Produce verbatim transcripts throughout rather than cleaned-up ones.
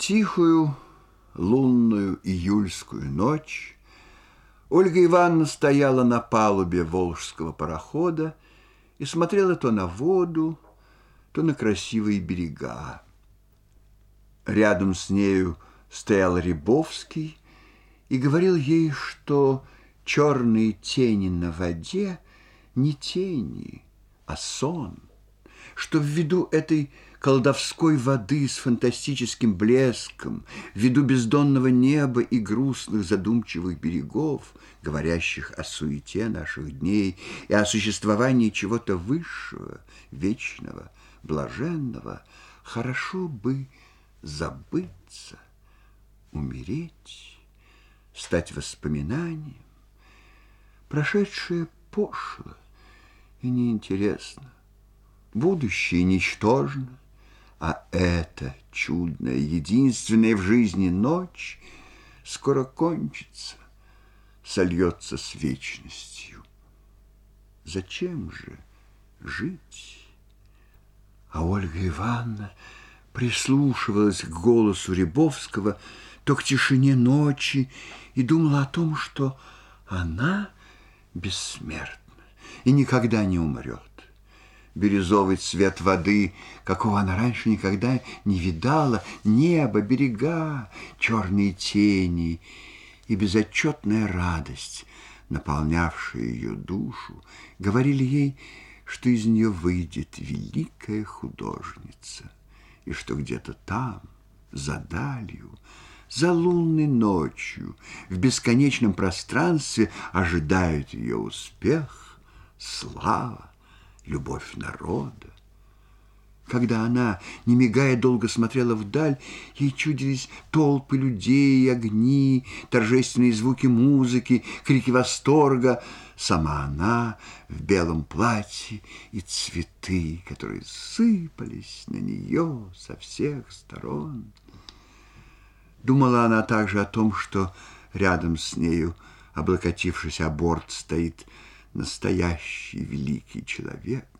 тихую лунную июльскую ночь Ольга Ивановна стояла на палубе волжского парохода и смотрела то на воду, то на красивые берега. Рядом с нею стоял Рябовский и говорил ей, что черные тени на воде не тени, а сон, что ввиду этой колдовской воды с фантастическим блеском, ввиду бездонного неба и грустных задумчивых берегов, говорящих о суете наших дней и о существовании чего-то высшего, вечного, блаженного, хорошо бы забыться, умереть, стать воспоминанием. Прошедшее пошло и неинтересно, будущее ничтожно, а эта чудная, единственная в жизни ночь скоро кончится, сольется с вечностью. Зачем же жить? А Ольга Ивановна прислушивалась к голосу Рябовского, то к тишине ночи, и думала о том, что она бессмертна и никогда не умрет. Бирюзовый цвет воды, какого она раньше никогда не видала, небо, берега, черные тени и безотчетная радость, наполнявшая ее душу, говорили ей, что из нее выйдет великая художница, и что где-то там, за далью, за лунной ночью, в бесконечном пространстве ожидают ее успех, слава, любовь народа. Когда она, не мигая, долго смотрела вдаль, ей чудились толпы людей, огни, торжественные звуки музыки, крики восторга. Сама она в белом платье и цветы, которые сыпались на нее со всех сторон. Думала она также о том, что рядом с нею, облокотившись о борт, стоит настоящий великий человек,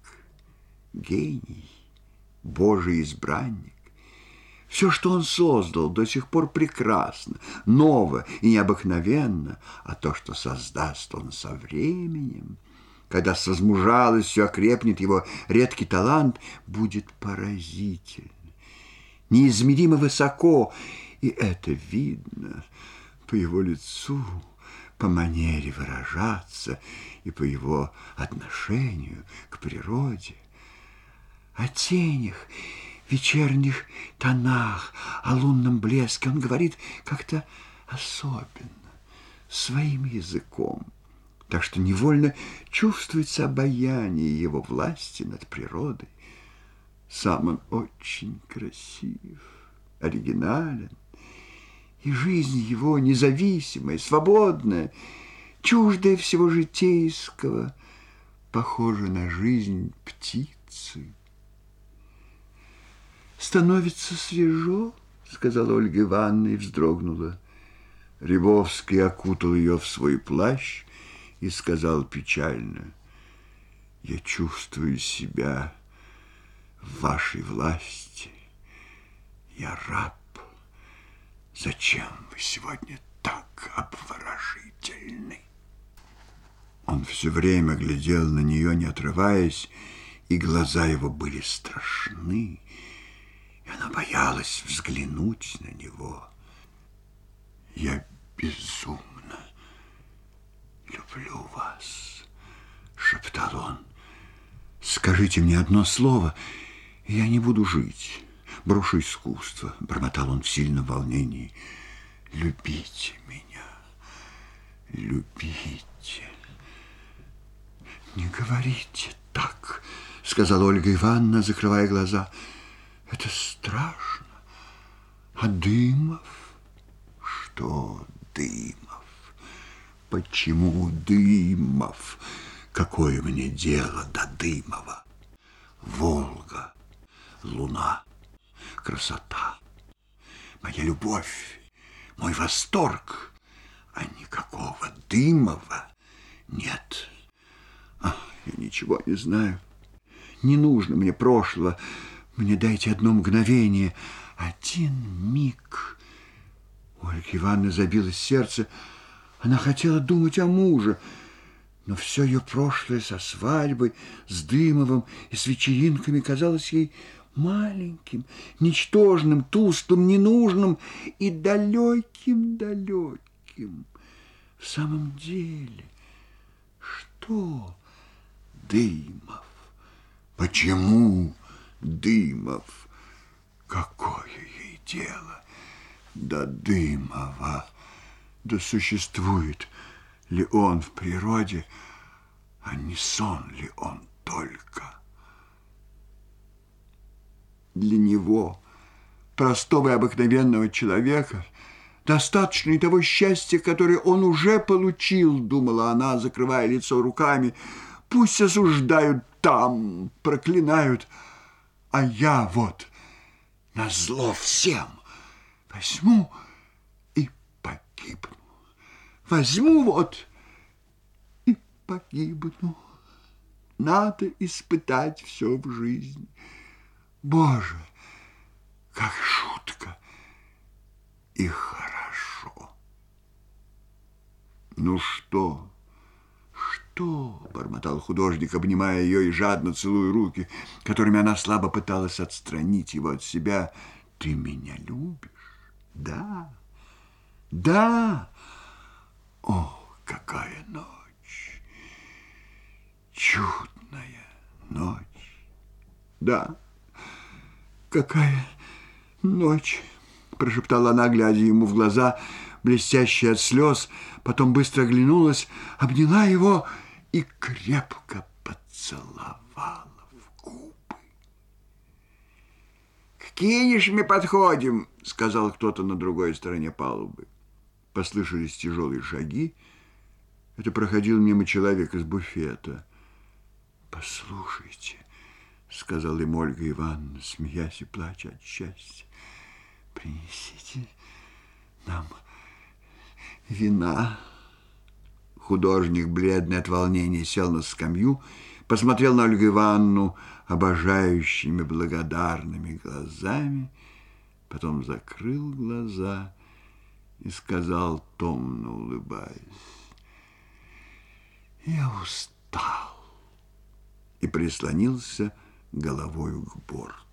гений, Божий избранник. Все, что он создал, до сих пор прекрасно, ново и необыкновенно, а то, что создаст он со временем, когда с возмужалостью окрепнет его редкий талант, будет поразительно, неизмеримо высоко, и это видно по его лицу, по манере выражаться и по его отношению к природе. О тенях, вечерних тонах, о лунном блеске он говорит как-то особенно, своим языком, так что невольно чувствуется обаяние его власти над природой. Сам он очень красив, оригинален, и жизнь его независимая, свободная, чуждая всего житейского, похожа на жизнь птицы. «Становится свежо», — сказала Ольга Ивановна и вздрогнула. Рябовский окутал ее в свой плащ и сказал печально: «Я чувствую себя в вашей власти. Я раб. Зачем вы сегодня так обворожительны?» Он все время глядел на нее, не отрываясь, и глаза его были страшны, и она боялась взглянуть на него. «Я безумно люблю вас», — шептал он. «Скажите мне одно слово, и я не буду жить. Брошу искусство», — бормотал он в сильном волнении. «Любите меня, любите». «Не говорите так», — сказала Ольга Ивановна, закрывая глаза. «Это страшно. А Дымов?» «Что Дымов? Почему Дымов? Какое мне дело до Дымова? Волга, луна, красота, моя любовь, мой восторг, а никакого Дымова нет. Ах, я ничего не знаю. Не нужно мне прошлого. Мне дайте одно мгновение, один миг. У Ольги Ивановны забилось сердце. Она хотела думать о муже, но все ее прошлое со свадьбой, с Дымовым и с вечеринками казалось ей маленьким, ничтожным, тусклым, ненужным и далеким-далеким. В самом деле, что Дымов? Почему Дымов? Какое ей дело до Дымова? Да существует ли он в природе, а не сон ли он только? Для него, простого и обыкновенного человека, достаточно и того счастья, которое он уже получил, думала она, закрывая лицо руками. Пусть осуждают там, проклинают, а я вот назло всем возьму и погибну. Возьму вот и погибну. Надо испытать все в жизни. Боже, как шутка и хорошо. Ну что, что, бормотал художник, обнимая ее и жадно целуя руки, которыми она слабо пыталась отстранить его от себя. Ты меня любишь? Да, да. О, какая ночь! Чудная ночь! Да, какая ночь! Прошептала она, глядя ему в глаза, блестящие от слез, потом быстро оглянулась, обняла его и крепко поцеловала в губы. «К кинешме подходим», — сказал кто-то на другой стороне палубы. Послышались тяжелые шаги. Это проходил мимо человек из буфета. «Послушайте», — сказала им Ольга Ивановна, смеясь и плача от счастья, — «принесите нам вина». Художник, бледный от волнения, сел на скамью, посмотрел на Ольгу Ивановну обожающими, благодарными глазами, потом закрыл глаза и сказал, томно улыбаясь: «Я устал», и прислонился головою к борту.